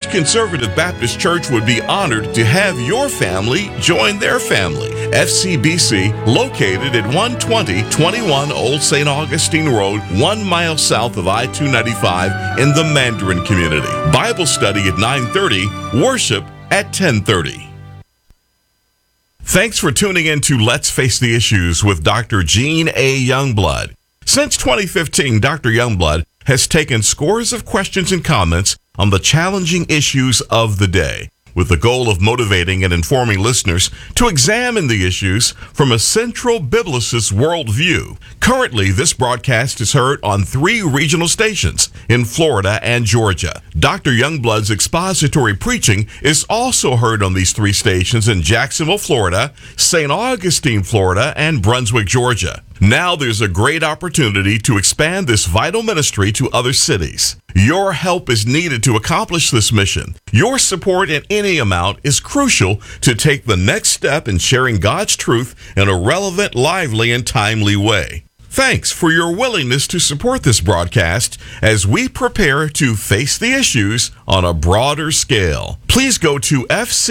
First Conservative Baptist Church would be honored to have your family join their family. FCBC, located at 12021 Old St. Augustine Road, 1 mile south of I-295 in the Mandarin community. Bible study at 9:30, worship at 10:30. Thanks for tuning in to Let's Face the Issues with Dr. Gene A. Youngblood. Since 2015, Dr. Youngblood has taken scores of questions and comments on the challenging issues of the day, with the goal of motivating and informing listeners to examine the issues from a central biblicist worldview. Currently, this broadcast is heard on 3 regional stations in Florida and Georgia. Dr. Youngblood's expository preaching is also heard on these 3 stations in Jacksonville, Florida, St. Augustine, Florida, and Brunswick, Georgia. Now there's a great opportunity to expand this vital ministry to other cities. Your help is needed to accomplish this mission. Your support in any amount is crucial to take the next step in sharing God's truth in a relevant, lively, and timely way. Thanks for your willingness to support this broadcast as we prepare to face the issues on a broader scale. Please go to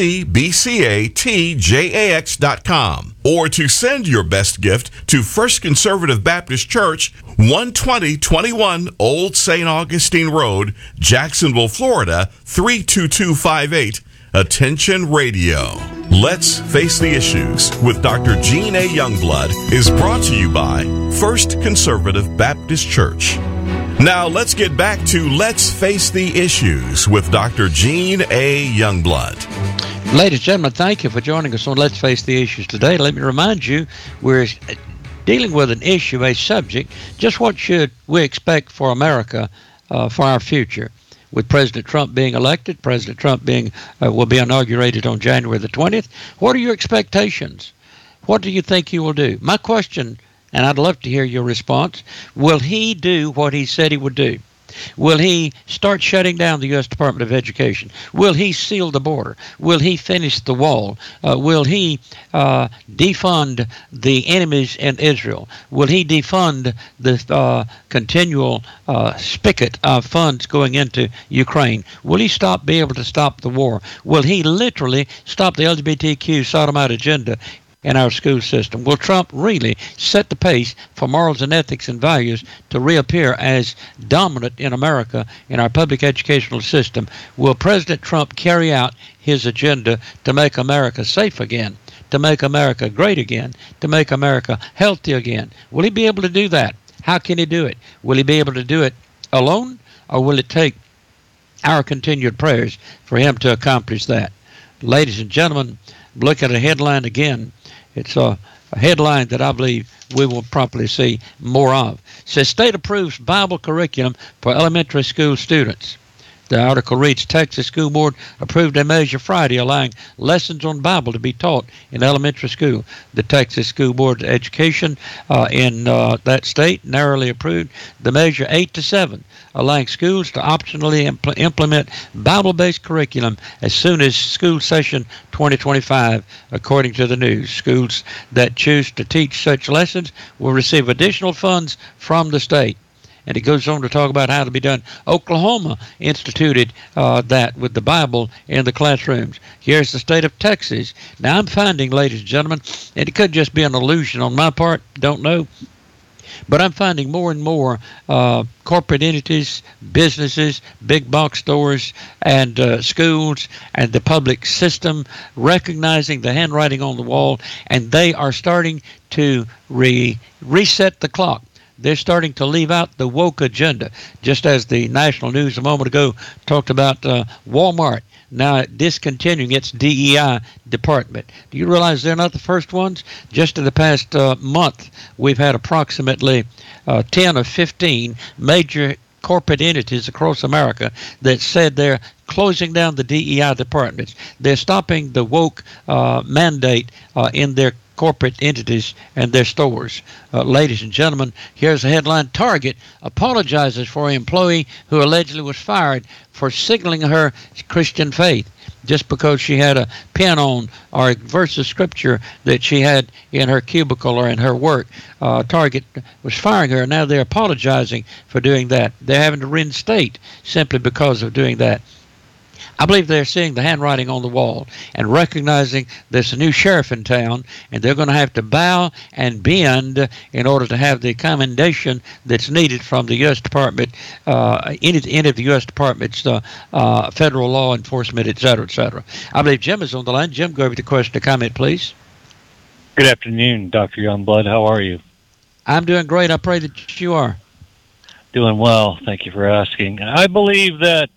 fcbcatjax.com or to send your best gift to First Conservative Baptist Church, 12021 Old St. Augustine Road, Jacksonville, Florida, 32258. Attention Radio. Let's Face the Issues with Dr. Gene A. Youngblood is brought to you by First Conservative Baptist Church. Now let's get back to Let's Face the Issues with Dr. Gene A. Youngblood. Ladies and gentlemen, thank you for joining us on Let's Face the Issues today. Let me remind you, we're dealing with an issue, a subject, just what should we expect for America for our future. With President Trump being elected, President Trump will be inaugurated on January the 20th. What are your expectations? What do you think he will do? My question, and I'd love to hear your response, will he do what he said he would do? Will he start shutting down the U.S. Department of Education? Will he seal the border? Will he finish the wall? Will he defund the enemies in Israel? Will he defund the continual spigot of funds going into Ukraine? Will he be able to stop the war? Will he literally stop the LGBTQ sodomite agenda in our school system? Will Trump really set the pace for morals and ethics and values to reappear as dominant in America in our public educational system? Will President Trump carry out his agenda to make America safe again, to make America great again, to make America healthy again? Will he be able to do that? How can he do it? Will he be able to do it alone, or will it take our continued prayers for him to accomplish that? Ladies and gentlemen, look at a headline again. It's a headline that I believe we will promptly see more of. It says, State approves Bible curriculum for elementary school students. The article reads, Texas School Board approved a measure Friday allowing lessons on Bible to be taught in elementary school. The Texas School Board of Education in that state narrowly approved the measure 8-7, allowing schools to optionally implement Bible-based curriculum as soon as school session 2025, according to the news. Schools that choose to teach such lessons will receive additional funds from the state. And it goes on to talk about how to be done. Oklahoma instituted that with the Bible in the classrooms. Here's the state of Texas. Now I'm finding, ladies and gentlemen, and it could just be an illusion on my part, don't know, but I'm finding more and more corporate entities, businesses, big box stores, and schools, and the public system recognizing the handwriting on the wall, and they are starting to reset the clock. They're starting to leave out the woke agenda, just as the national news a moment ago talked about Walmart now discontinuing its DEI department. Do you realize they're not the first ones? Just in the past month, we've had approximately 10 or 15 major corporate entities across America that said they're closing down the DEI departments. They're stopping the woke mandate in their corporate entities and their stores. Ladies and gentlemen, here's a headline. Target apologizes for an employee who allegedly was fired for signaling her Christian faith just because she had a pen on or a verse of scripture that she had in her cubicle or in her work. Target was firing her. Now they're apologizing for doing that. They're having to reinstate simply because of doing that. I believe they're seeing the handwriting on the wall and recognizing there's a new sheriff in town, and they're going to have to bow and bend in order to have the commendation that's needed from the U.S. Department, any of the U.S. Department's federal law enforcement, et cetera, et cetera. I believe Jim is on the line. Jim, go over the question or comment, please. Good afternoon, Dr. Youngblood. How are you? I'm doing great. I pray that you are. Doing well. Thank you for asking. I believe that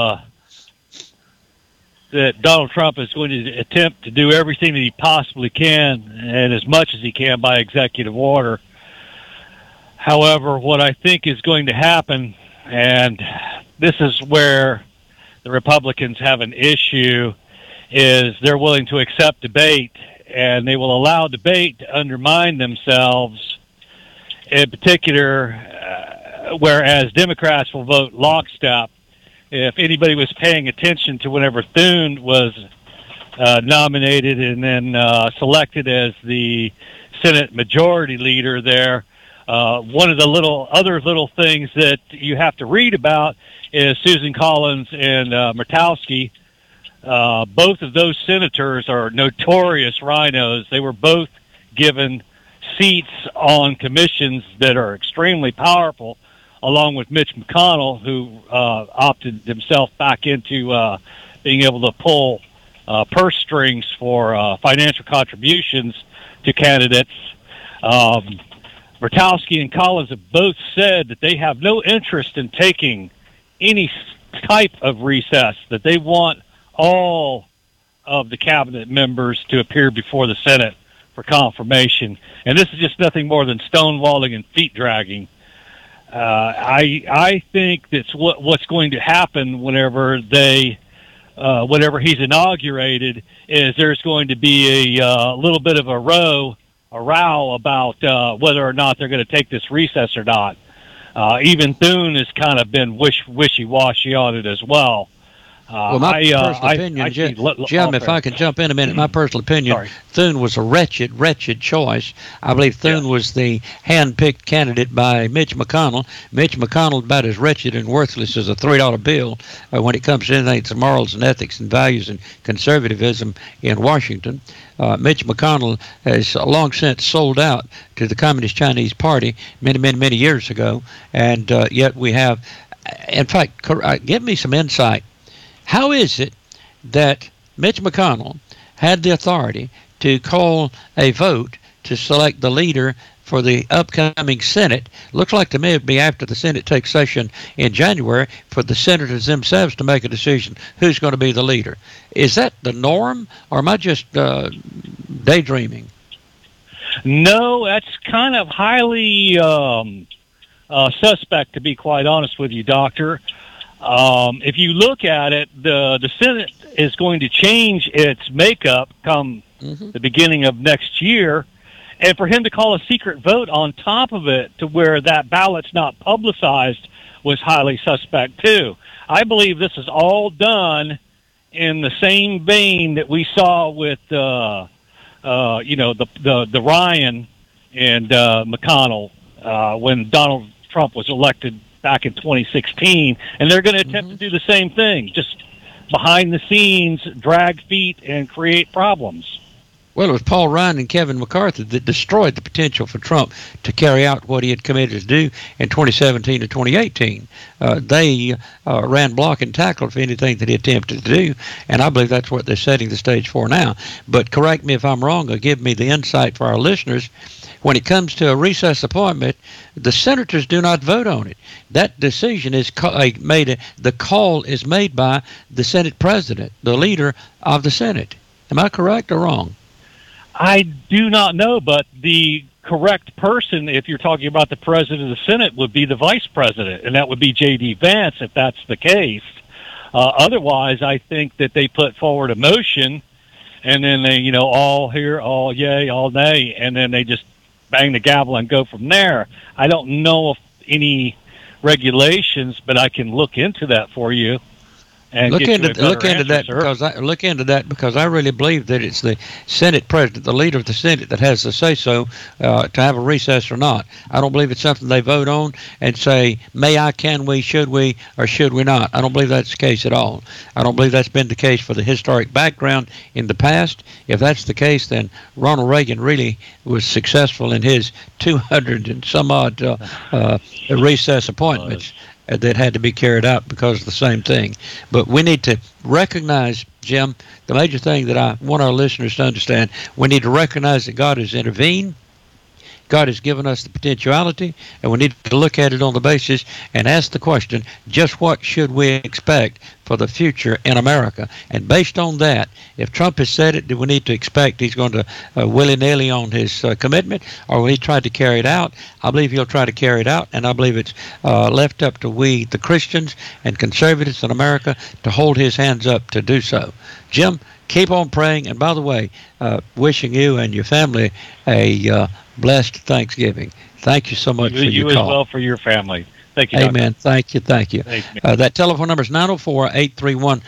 that Donald Trump is going to attempt to do everything that he possibly can and as much as he can by executive order. However, what I think is going to happen, and this is where the Republicans have an issue, is they're willing to accept debate, and they will allow debate to undermine themselves, in particular, whereas Democrats will vote lockstep. If anybody was paying attention to whenever Thune was nominated and then selected as the Senate Majority Leader there, one of the other little things that you have to read about is Susan Collins and Murkowski. Both of those senators are notorious rhinos. They were both given seats on commissions that are extremely powerful, along with Mitch McConnell, who opted himself back into being able to pull purse strings for financial contributions to candidates. Murkowski and Collins have both said that they have no interest in taking any type of recess, that they want all of the cabinet members to appear before the Senate for confirmation. And this is just nothing more than stonewalling and feet dragging. I think that's what's going to happen whenever he's inaugurated, is there's going to be a little bit of a row about whether or not they're going to take this recess or not. Even Thune has kind of been wishy-washy on it as well. Well, my personal opinion, Jim, if I can jump in a minute, my personal opinion, Thune was a wretched choice. I believe Thune was the hand-picked candidate by Mitch McConnell. Mitch McConnell about as wretched and worthless as a $3 bill when it comes to anything to morals and ethics and values and conservatism in Washington. Mitch McConnell has long since sold out to the Communist Chinese Party many years ago, and yet we have, in fact, give me some insight. How is it that Mitch McConnell had the authority to call a vote to select the leader for the upcoming Senate? Looks like to me it would be after the Senate takes session in January for the senators themselves to make a decision who's going to be the leader. Is that the norm, or am I just daydreaming? No, that's kind of highly suspect, to be quite honest with you, Doctor. If you look at it, the Senate is going to change its makeup come the beginning of next year, and for him to call a secret vote on top of it to where that ballot's not publicized was highly suspect too. I believe this is all done in the same vein that we saw with the Ryan and McConnell when Donald Trump was elected back in 2016, and they're going to attempt to do the same thing, just behind the scenes, drag feet, and create problems. Well, it was Paul Ryan and Kevin McCarthy that destroyed the potential for Trump to carry out what he had committed to do in 2017 to 2018. They ran block and tackle for anything that he attempted to do, and I believe that's what they're setting the stage for now. But correct me if I'm wrong, or give me the insight for our listeners. When it comes to a recess appointment, the senators do not vote on it. That decision is made. The call is made by the Senate president, the leader of the Senate. Am I correct or wrong? I do not know, but the correct person, if you're talking about the president of the Senate, would be the vice president, and that would be J.D. Vance, if that's the case. Otherwise, I think that they put forward a motion, and then they, all here, all yay, all nay, and then they just bang the gavel and go from there. I don't know of any regulations, but I can look into that for you. and Look get you a into better look into that because I really believe that it's the Senate president, the leader of the Senate, that has the say so to have a recess or not. I don't believe it's something they vote on and say, may I, can we, should we, or should we not. I don't believe that's the case at all. I don't believe that's been the case for the historic background in the past. If that's the case, then Ronald Reagan really was successful in his 200 and some odd recess appointments that had to be carried out because of the same thing. But we need to recognize, Jim, the major thing that I want our listeners to understand, we need to recognize that God has intervened. God has given us the potentiality, and we need to look at it on the basis and ask the question, just what should we expect for the future in America? And based on that, if Trump has said it, do we need to expect he's going to willy-nilly on his commitment, or will he try to carry it out? I believe he'll try to carry it out, and I believe it's left up to we, the Christians and conservatives in America, to hold his hands up to do so. Jim, keep on praying, and by the way, wishing you and your family a blessed Thanksgiving. Thank you so much for your call. You as well for your family. Thank you, Amen. Doctor. Thank you. That telephone number is 904-831-0917,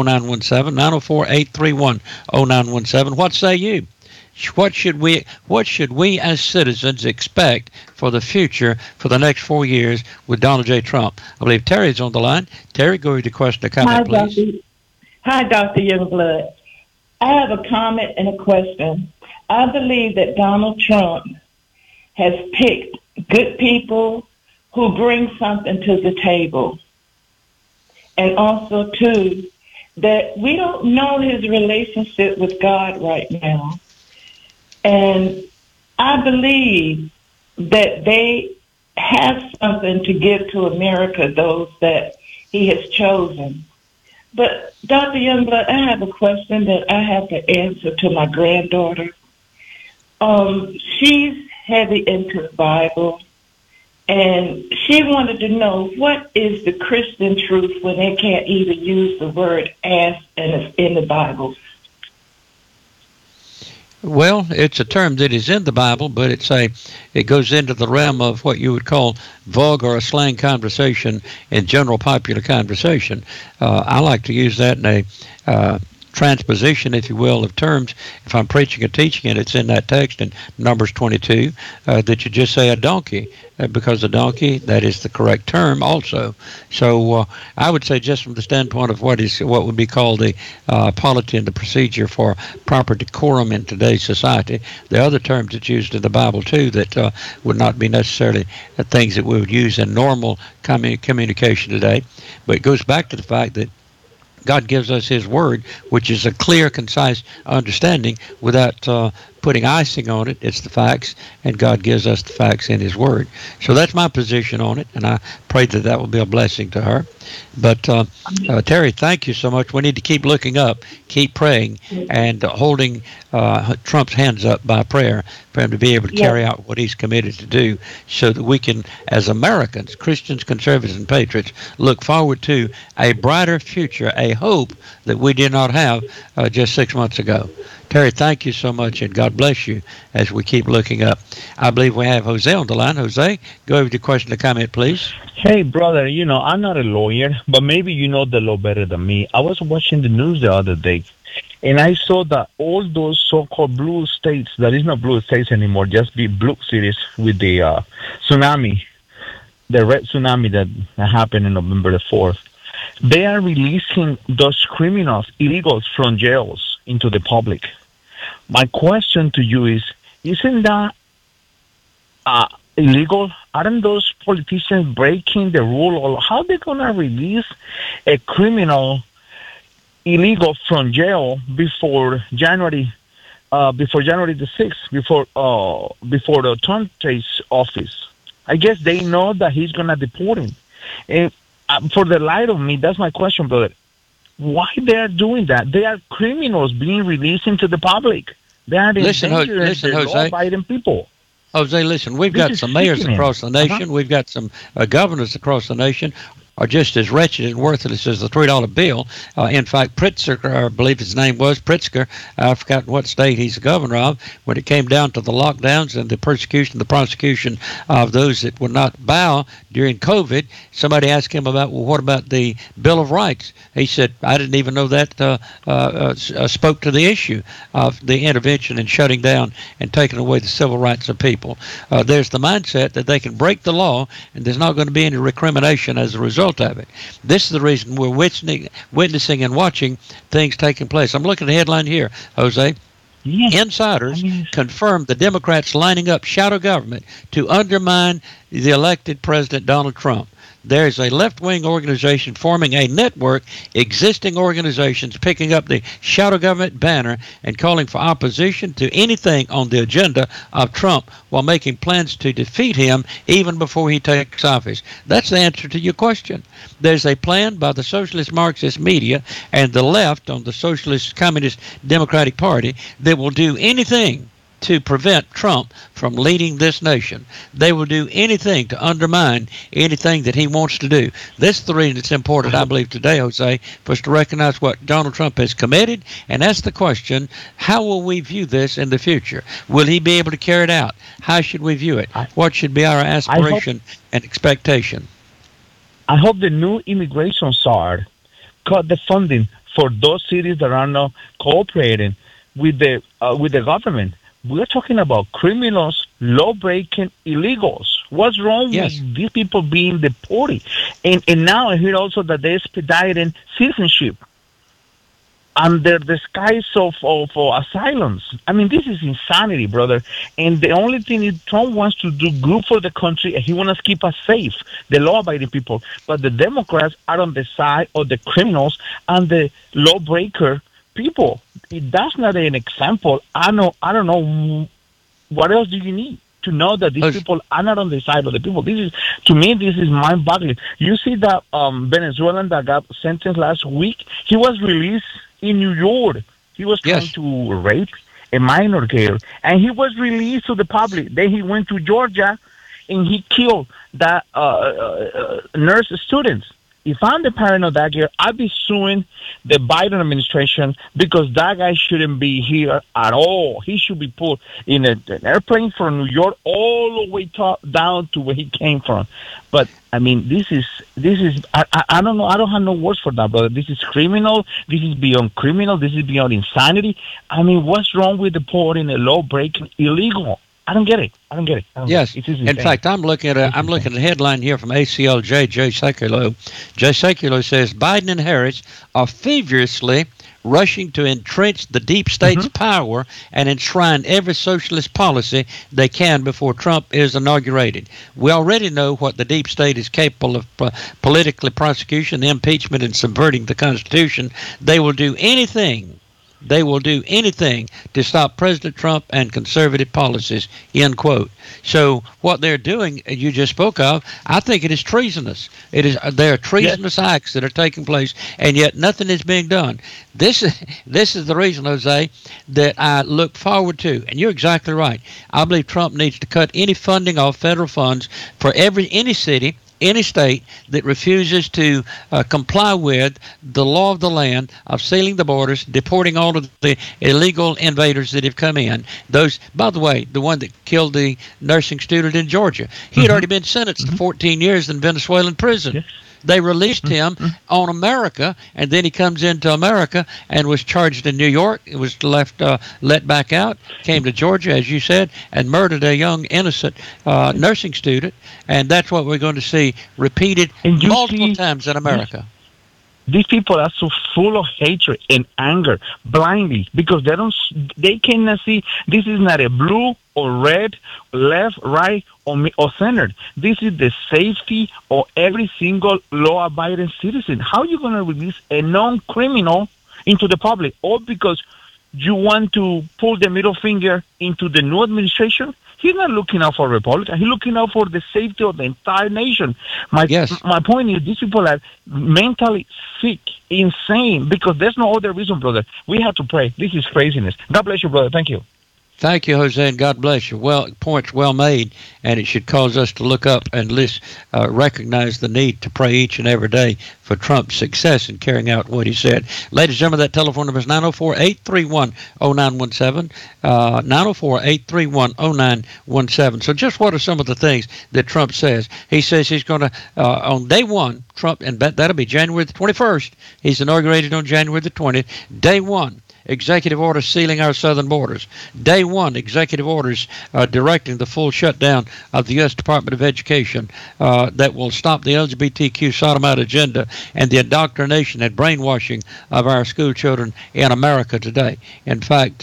904-831-0917. What say you? What should we as citizens expect for the future for the next 4 years with Donald J. Trump? I believe Terry's on the line. Terry, go ahead to question or comment, please. Hi, Dr. Youngblood. I have a comment and a question. I believe that Donald Trump has picked good people who bring something to the table. And also, too, that we don't know his relationship with God right now. And I believe that they have something to give to America, those that he has chosen. But, Dr. Youngblood, I have a question that I have to answer to my granddaughter. She's heavy into the Bible, and she wanted to know what is the Christian truth when they can't even use the word ass and it's in the Bible. Well, it's a term that is in the Bible, but it goes into the realm of what you would call vulgar or slang conversation in general popular conversation. I like to use that in a transposition, if you will, of terms. If I'm preaching or teaching it, it's in that text in Numbers 22 that you just say a donkey, because a donkey, that is the correct term also. So I would say, just from the standpoint of what would be called the polity and the procedure for proper decorum in today's society, there are other terms that's used in the Bible too that would not be necessarily things that we would use in normal communication today. But it goes back to the fact that God gives us his word, which is a clear, concise understanding without putting icing on it. It's the facts, and God gives us the facts in his word. So that's my position on it, and I pray that that will be a blessing to her. But Terry, thank you so much. We need to keep looking up, keep praying, and holding Trump's hands up by prayer for him to be able to carry out what he's committed to do, so that we can, as Americans, Christians, conservatives, and patriots, look forward to a brighter future, a hope that we did not have just 6 months ago. Terry, thank you so much, and God bless you as we keep looking up. I believe we have Jose on the line. Jose, go over to your question or comment, please. Hey, brother, I'm not a lawyer, but maybe you know the law better than me. I was watching the news the other day, and I saw that all those so-called blue states, that is not blue states anymore, just be blue cities with the tsunami, the red tsunami that happened on November the 4th. They are releasing those criminals, illegals from jails into the public. My question to you is, isn't that illegal? Aren't those politicians breaking the rule? Or how are they going to release a criminal illegal from jail before January the 6th, before the Trump takes office? I guess they know that he's going to deport him. And for the light of me, that's my question, brother. Why they are doing that? They are criminals being released into the public. They are endangering the law-abiding people. Jose, listen, we've got some mayors across the nation. We've got some governors across the nation. are just as wretched and worthless as the $3 bill. In fact, Pritzker, I believe his name was Pritzker, I forgot what state he's the governor of, when it came down to the lockdowns and the persecution, the prosecution of those that would not bow during COVID, somebody asked him about, well, what about the Bill of Rights? He said, I didn't even know that spoke to the issue of the intervention and shutting down and taking away the civil rights of people. There's the mindset that they can break the law and there's not going to be any recrimination as a result of it. This is the reason we're witnessing and watching things taking place. I'm looking at the headline here, Jose. Yes. Insiders confirm the Democrats lining up shadow government to undermine the elected President Donald Trump. There's a left-wing organization forming a network, existing organizations picking up the shadow government banner and calling for opposition to anything on the agenda of Trump while making plans to defeat him even before he takes office. That's the answer to your question. There's a plan by the socialist Marxist media and the left on the Socialist Communist Democratic Party that will do anything to prevent Trump from leading this nation. They will do anything to undermine anything that he wants to do. This is the reason it's important, I believe, today, Jose, for us to recognize what Donald Trump has committed and ask the question, how will we view this in the future? Will he be able to carry it out? How should we view it? What should be our aspiration and expectation? I hope the new immigration czar cut the funding for those cities that are not cooperating with the government. We're talking about criminals, law-breaking illegals. What's wrong with these people being deported? And now I hear also that they're expediting citizenship under the skies of asylums. I mean, this is insanity, brother. And the only thing is Trump wants to do good for the country, and he wants to keep us safe, the law-abiding people. But the Democrats are on the side of the criminals and the lawbreaker people. That's not an example. I don't know what else do you need to know that these people are not on the side of the people. To me, this is mind-boggling. You see that Venezuelan that got sentenced last week, he was released in New York. He was trying to rape a minor girl, and he was released to the public. Then he went to Georgia, and he killed that nurse students. If I'm the parent of that girl, I'd be suing the Biden administration because that guy shouldn't be here at all. He should be put in an airplane from New York all the way down to where he came from. But I mean, this is. I don't know. I don't have no words for that, brother. This is criminal. This is beyond criminal. This is beyond insanity. I mean, what's wrong with deporting a law-breaking illegal? I don't get it. Yes. In fact, I'm looking at a headline here from ACLJ, Jay Sekulow. Jay Sekulow says Biden and Harris are feverishly rushing to entrench the deep state's power and enshrine every socialist policy they can before Trump is inaugurated. We already know what the deep state is capable of: politically prosecution, impeachment, and subverting the Constitution. They will do anything to stop President Trump and conservative policies, end quote. So what they're doing, you just spoke of, I think it is treasonous. There are treasonous acts that are taking place, and yet nothing is being done. This is the reason, Jose, that I look forward to, and you're exactly right. I believe Trump needs to cut any funding off federal funds for any city, any state that refuses to comply with the law of the land of sealing the borders, deporting all of the illegal invaders that have come in. Those, by the way, the one that killed the nursing student in Georgia, he had already been sentenced to 14 years in Venezuelan prison. Yes. They released him on America, and then he comes into America and was charged in New York. It was let back out, came to Georgia, as you said, and murdered a young, innocent nursing student. And that's what we're going to see repeated multiple times in America. These people are so full of hatred and anger blindly because they cannot see this is not a blue or red, left, right, or center. This is the safety of every single law-abiding citizen. How are you going to release a non-criminal into the public? All because you want to pull the middle finger into the new administration? He's not looking out for Republicans. He's looking out for the safety of the entire nation. My point is, these people are mentally sick, insane, because there's no other reason, brother. We have to pray. This is craziness. God bless you, brother. Thank you. Thank you, Jose, and God bless you. Well, points well made, and it should cause us to look up and recognize the need to pray each and every day for Trump's success in carrying out what he said. Ladies and gentlemen, that telephone number is 904-831-0917, 904-831-0917. So just what are some of the things that Trump says? He says he's going to, on day one, Trump, and that'll be January the 21st. He's inaugurated on January the 20th. Day one, executive orders sealing our southern borders. Day one, executive orders directing the full shutdown of the U.S. Department of Education that will stop the LGBTQ sodomite agenda and the indoctrination and brainwashing of our school children in America today. In fact,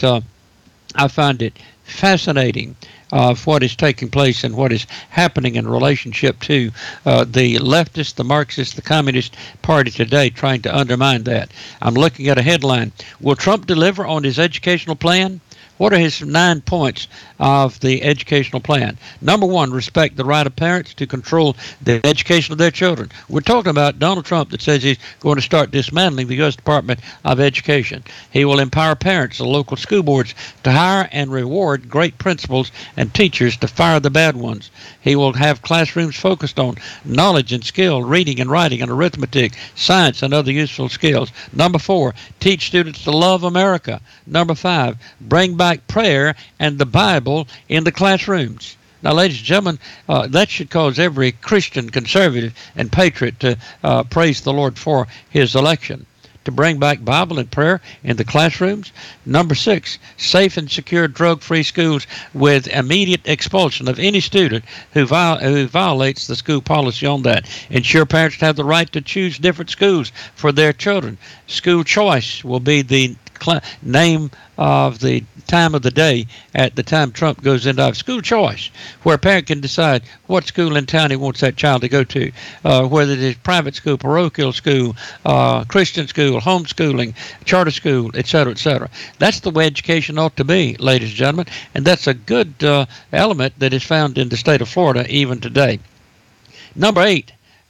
I find it fascinating of what is taking place and what is happening in relationship to the leftists, the Marxists, the Communist Party today trying to undermine that. I'm looking at a headline. Will Trump deliver on his educational plan? What are his 9 points of the educational plan? Number one, respect the right of parents to control the education of their children. We're talking about Donald Trump that says he's going to start dismantling the U.S. Department of Education. He will empower parents and local school boards to hire and reward great principals and teachers to fire the bad ones. He will have classrooms focused on knowledge and skill, reading and writing and arithmetic, science and other useful skills. Number four, teach students to love America. Number five, bring back prayer and the Bible in the classrooms. Now, ladies and gentlemen, that should cause every Christian, conservative, and patriot to praise the Lord for his election, to bring back Bible and prayer in the classrooms. Number six, safe and secure drug-free schools with immediate expulsion of any student who violates the school policy on that. Ensure parents have the right to choose different schools for their children. School choice will be the name of the time of the day at the time Trump goes into school choice, where a parent can decide what school in town he wants that child to go to, whether it is private school, parochial school, Christian school, homeschooling, charter school, etc., etc. That's the way education ought to be, ladies and gentlemen, and that's a good element that is found in the state of Florida even today. Number eight,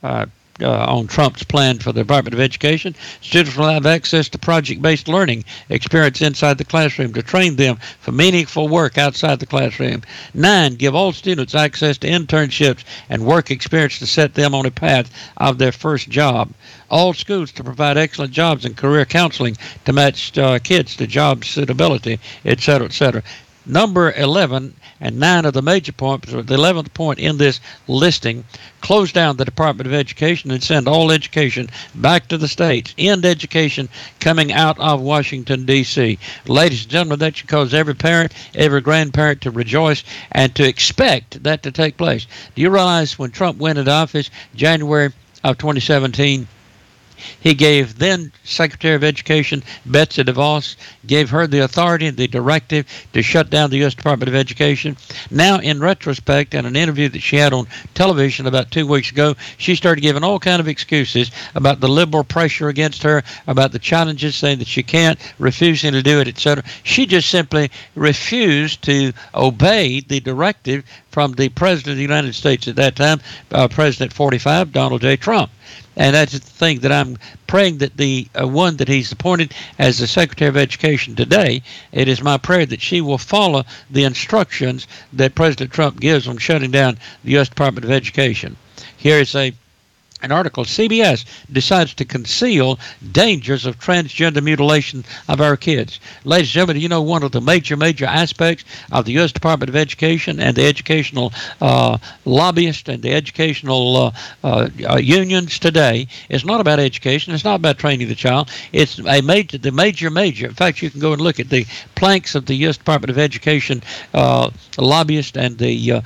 on Trump's plan for the Department of Education, students will have access to project-based learning experience inside the classroom to train them for meaningful work outside the classroom. 9, give all students access to internships and work experience to set them on a path of their first job. All schools to provide excellent jobs and career counseling to match kids to job suitability, etc., etc. Number 11 and 9 of the major points, the 11th point in this listing, close down the Department of Education and send all education back to the states. End education coming out of Washington, D.C. Ladies and gentlemen, that should cause every parent, every grandparent to rejoice and to expect that to take place. Do you realize when Trump went into office, January of 2017, he gave then Secretary of Education Betsy DeVos, gave her the authority and the directive to shut down the U.S. Department of Education. Now, in retrospect, in an interview that she had on television about 2 weeks ago, she started giving all kinds of excuses about the liberal pressure against her, about the challenges, saying that she can't, refusing to do it, etc. She just simply refused to obey the directive from the President of the United States at that time, President 45, Donald J. Trump. And that's the thing that I'm praying that the one that he's appointed as the Secretary of Education today, it is my prayer that she will follow the instructions that President Trump gives on shutting down the U.S. Department of Education. Here is an article. CBS decides to conceal dangers of transgender mutilation of our kids. Ladies and gentlemen, you know one of the major aspects of the U.S. Department of Education and the educational lobbyists and the educational unions today is not about education. It's not about training the child. It's the major. In fact, you can go and look at the planks of the U.S. Department of Education lobbyists and the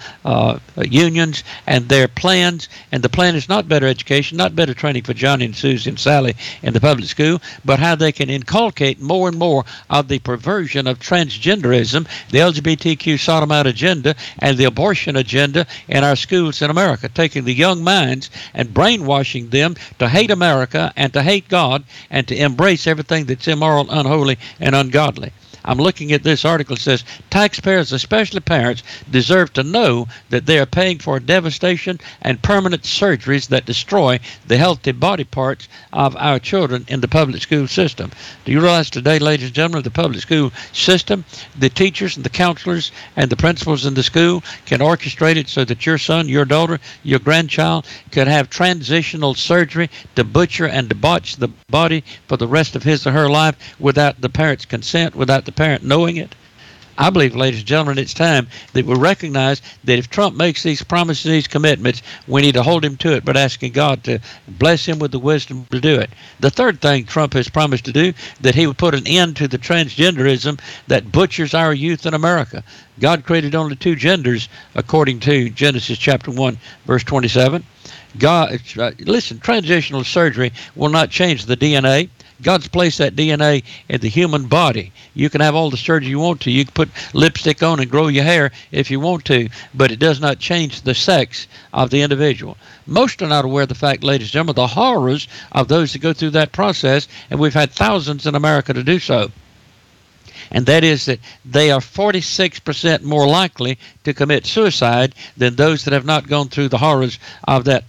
unions and their plans. And the plan is not better education, not better training for Johnny and Susie and Sally in the public school, but how they can inculcate more and more of the perversion of transgenderism, the LGBTQ sodomite agenda, and the abortion agenda in our schools in America, taking the young minds and brainwashing them to hate America and to hate God and to embrace everything that's immoral, unholy, and ungodly. I'm looking at this article. It says taxpayers, especially parents, deserve to know that they are paying for devastation and permanent surgeries that destroy the healthy body parts of our children in the public school system. Do you realize today, ladies and gentlemen, the public school system, the teachers and the counselors and the principals in the school can orchestrate it so that your son, your daughter, your grandchild could have transitional surgery to butcher and debauch the body for the rest of his or her life without the parent's consent, without the parent knowing it? I believe, ladies and gentlemen, it's time that we recognize that if Trump makes these promises, these commitments, we need to hold him to it, but asking God to bless him with the wisdom to do it. The third thing Trump has promised to do, that he would put an end to the transgenderism that butchers our youth in America. God created only two genders, according to Genesis chapter 1, verse 27. Listen, transitional surgery will not change the DNA. God's placed that DNA in the human body. You can have all the surgery you want to. You can put lipstick on and grow your hair if you want to, but it does not change the sex of the individual. Most are not aware of the fact, ladies and gentlemen, the horrors of those that go through that process, and we've had thousands in America to do so. And that is that they are 46% more likely to commit suicide than those that have not gone through the horrors of that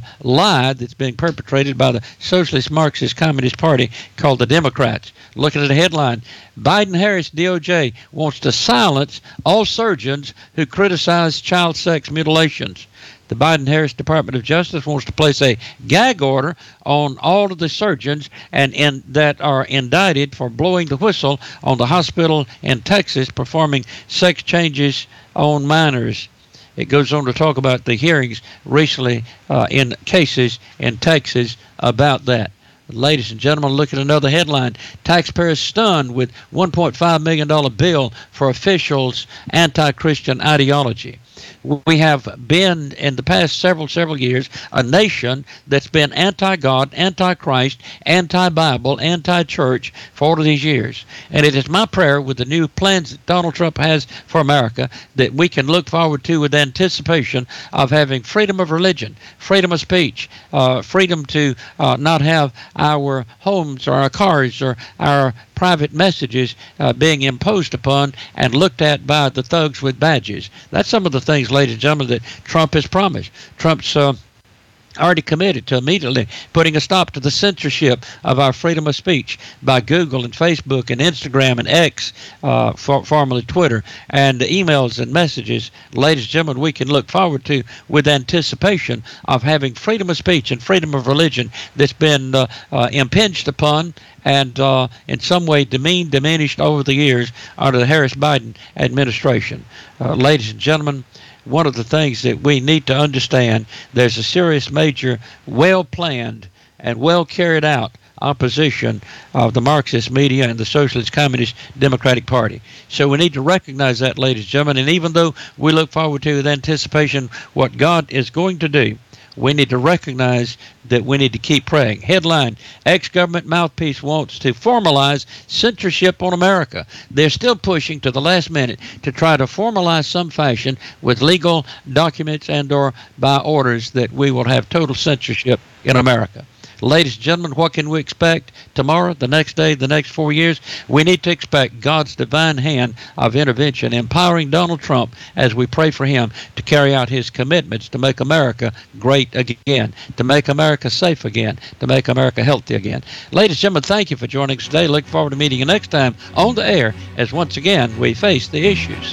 lie that's being perpetrated by the Socialist Marxist Communist Party called the Democrats. Looking at the headline, Biden-Harris DOJ wants to silence all surgeons who criticize child sex mutilations. The Biden-Harris Department of Justice wants to place a gag order on all of the surgeons and that are indicted for blowing the whistle on the hospital in Texas performing sex changes on minors. It goes on to talk about the hearings recently in cases in Texas about that. Ladies and gentlemen, look at another headline. Taxpayers stunned with $1.5 million bill for officials' anti-Christian ideology. We have been, in the past several years, a nation that's been anti-God, anti-Christ, anti-Bible, anti-church for all of these years. And it is my prayer with the new plans that Donald Trump has for America that we can look forward to with anticipation of having freedom of religion, freedom of speech, freedom to not have our homes or our cars or our private messages being imposed upon and looked at by the thugs with badges. That's some of the things, ladies and gentlemen, that Trump has promised. Trump's already committed to immediately putting a stop to the censorship of our freedom of speech by Google and Facebook and Instagram and X, formerly Twitter, and emails and messages. Ladies and gentlemen, we can look forward to with anticipation of having freedom of speech and freedom of religion that's been impinged upon and in some way diminished over the years under the Harris-Biden administration. Ladies and gentlemen, one of the things that we need to understand, there's a serious, major, well-planned and well-carried out opposition of the Marxist media and the Socialist Communist Democratic Party. So we need to recognize that, ladies and gentlemen, and even though we look forward to with anticipation what God is going to do, we need to recognize that we need to keep praying. Headline, ex-government mouthpiece wants to formalize censorship on America. They're still pushing to the last minute to try to formalize some fashion with legal documents and or by orders that we will have total censorship in America. Ladies and gentlemen, what can we expect tomorrow, the next day, the next 4 years? We need to expect God's divine hand of intervention, empowering Donald Trump as we pray for him to carry out his commitments to make America great again, to make America safe again, to make America healthy again. Ladies and gentlemen, thank you for joining us today. Look forward to meeting you next time on the air as once again we face the issues.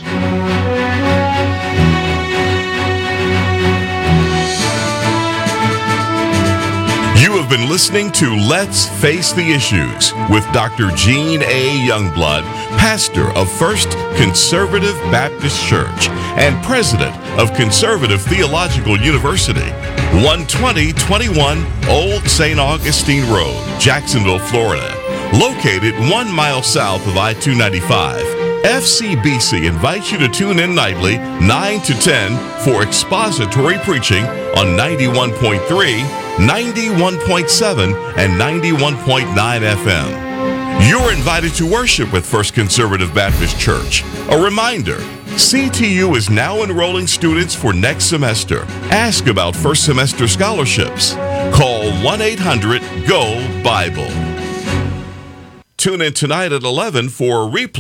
You have been listening to Let's Face the Issues with Dr. Gene A. Youngblood, pastor of First Conservative Baptist Church and president of Conservative Theological University, 12021 Old St. Augustine Road, Jacksonville, Florida. Located 1 mile south of I-295, FCBC invites you to tune in nightly 9 to 10 for expository preaching on 91.3, 91.7, and 91.9 FM. You're invited to worship with First Conservative Baptist Church. A reminder, CTU is now enrolling students for next semester. Ask about first semester scholarships. Call 1-800-GO-BIBLE. Tune in tonight at 11 for a replay